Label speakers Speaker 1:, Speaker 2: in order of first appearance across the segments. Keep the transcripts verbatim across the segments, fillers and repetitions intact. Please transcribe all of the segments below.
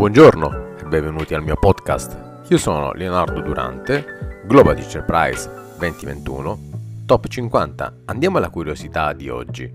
Speaker 1: Buongiorno e benvenuti al mio podcast. Io sono Leonardo Durante, Global Teacher Prize duemilaventuno, Top cinquanta. Andiamo alla curiosità di oggi.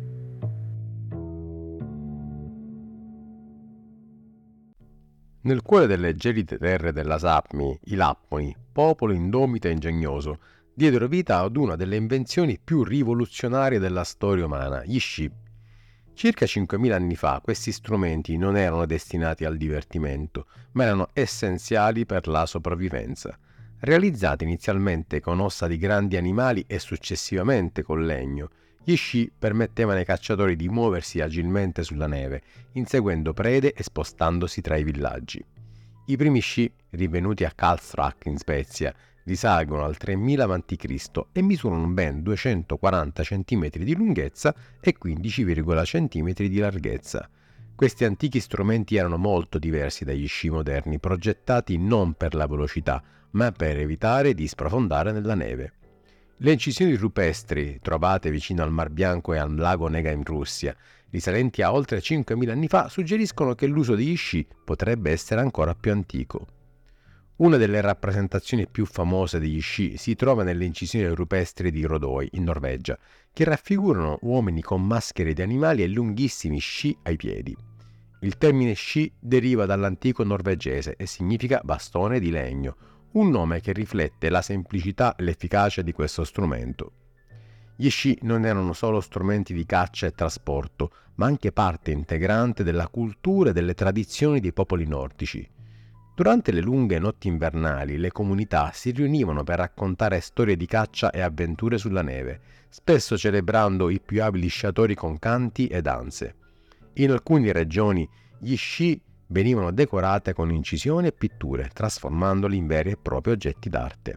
Speaker 1: Nel cuore delle gelide terre della Sapmi, i Lapponi, popolo indomito e ingegnoso, diedero vita ad una delle invenzioni più rivoluzionarie della storia umana, gli sci. Circa cinquemila anni fa questi strumenti non erano destinati al divertimento, ma erano essenziali per la sopravvivenza. Realizzati inizialmente con ossa di grandi animali e successivamente con legno, gli sci permettevano ai cacciatori di muoversi agilmente sulla neve, inseguendo prede e spostandosi tra i villaggi. I primi sci, rinvenuti a Karlsruhe in Svezia, risalgono al tremila avanti Cristo e misurano ben duecentoquaranta centimetri di lunghezza e quindici virgola centimetri di larghezza. Questi antichi strumenti erano molto diversi dagli sci moderni, progettati non per la velocità, ma per evitare di sprofondare nella neve. Le incisioni rupestri, trovate vicino al Mar Bianco e al lago Nega in Russia, risalenti a oltre cinquemila anni fa, suggeriscono che l'uso degli sci potrebbe essere ancora più antico. Una delle rappresentazioni più famose degli sci si trova nelle incisioni rupestri di Rodoi, in Norvegia, che raffigurano uomini con maschere di animali e lunghissimi sci ai piedi. Il termine sci deriva dall'antico norvegese e significa bastone di legno, un nome che riflette la semplicità e l'efficacia di questo strumento. Gli sci non erano solo strumenti di caccia e trasporto, ma anche parte integrante della cultura e delle tradizioni dei popoli nordici. Durante le lunghe notti invernali, le comunità si riunivano per raccontare storie di caccia e avventure sulla neve, spesso celebrando i più abili sciatori con canti e danze. In alcune regioni gli sci venivano decorate con incisioni e pitture, trasformandoli in veri e propri oggetti d'arte.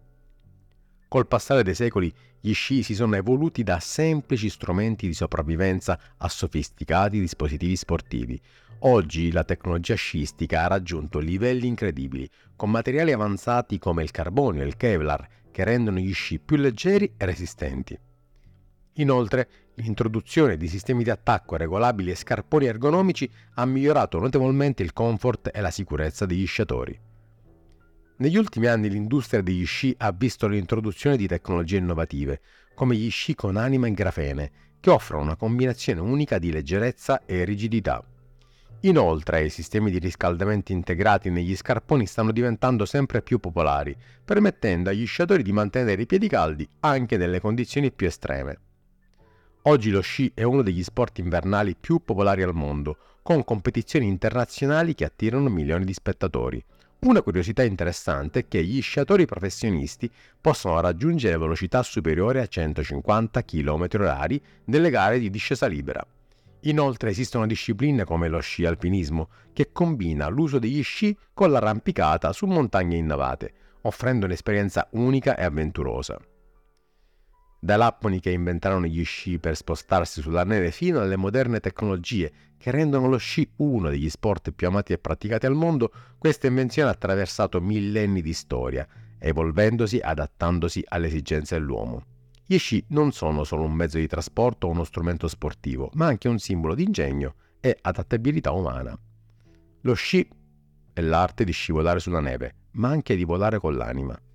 Speaker 1: Col passare dei secoli, gli sci si sono evoluti da semplici strumenti di sopravvivenza a sofisticati dispositivi sportivi. Oggi la tecnologia sciistica ha raggiunto livelli incredibili, con materiali avanzati come il carbonio e il Kevlar, che rendono gli sci più leggeri e resistenti. Inoltre, l'introduzione di sistemi di attacco regolabili e scarponi ergonomici ha migliorato notevolmente il comfort e la sicurezza degli sciatori. Negli ultimi anni l'industria degli sci ha visto l'introduzione di tecnologie innovative, come gli sci con anima in grafene, che offrono una combinazione unica di leggerezza e rigidità. Inoltre, i sistemi di riscaldamento integrati negli scarponi stanno diventando sempre più popolari, permettendo agli sciatori di mantenere i piedi caldi anche nelle condizioni più estreme. Oggi lo sci è uno degli sport invernali più popolari al mondo, con competizioni internazionali che attirano milioni di spettatori. Una curiosità interessante è che gli sciatori professionisti possono raggiungere velocità superiori a centocinquanta chilometri orari nelle gare di discesa libera. Inoltre esistono discipline come lo sci alpinismo, che combina l'uso degli sci con l'arrampicata su montagne innavate, offrendo un'esperienza unica e avventurosa. Dai lapponi che inventarono gli sci per spostarsi sulla neve fino alle moderne tecnologie che rendono lo sci uno degli sport più amati e praticati al mondo, questa invenzione ha attraversato millenni di storia, evolvendosi e adattandosi alle esigenze dell'uomo. Gli sci non sono solo un mezzo di trasporto o uno strumento sportivo, ma anche un simbolo di ingegno e adattabilità umana. Lo sci è l'arte di scivolare sulla neve, ma anche di volare con l'anima.